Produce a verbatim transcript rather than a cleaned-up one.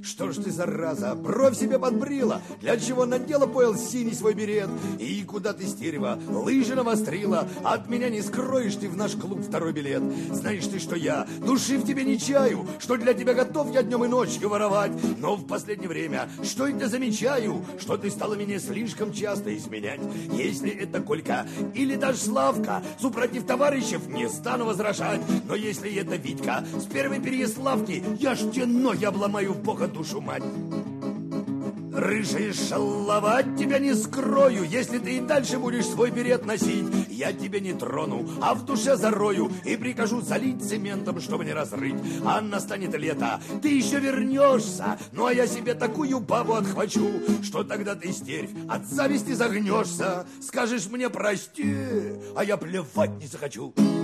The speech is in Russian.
Что ж ты, зараза, бровь себе подбрила? Для чего надела пояс синий свой берет? И куда ты, стерева, лыжи навострила? От меня не скроешь ты в наш клуб второй билет. Знаешь ты, что я души в тебе не чаю, что для тебя готов я днем и ночью воровать. Но в последнее время, что это замечаю, что ты стала меня слишком часто изменять. Если это Колька или даже Славка, супротив товарищев не стану возражать. Но если это Витька с первой Переяславки, я ж тебе ноги обломаю в бога душу мать. Рыжая шалава, от тебя не скрою. Если ты и дальше будешь свой берет носить, я тебя не трону, а в душе зарою и прикажу залить цементом, чтобы не разрыть. А настанет лето, ты еще вернешься, ну а я себе такую бабу отхвачу, что тогда ты, стервь, от зависти загнешься. Скажешь мне прости, а я плевать не захочу.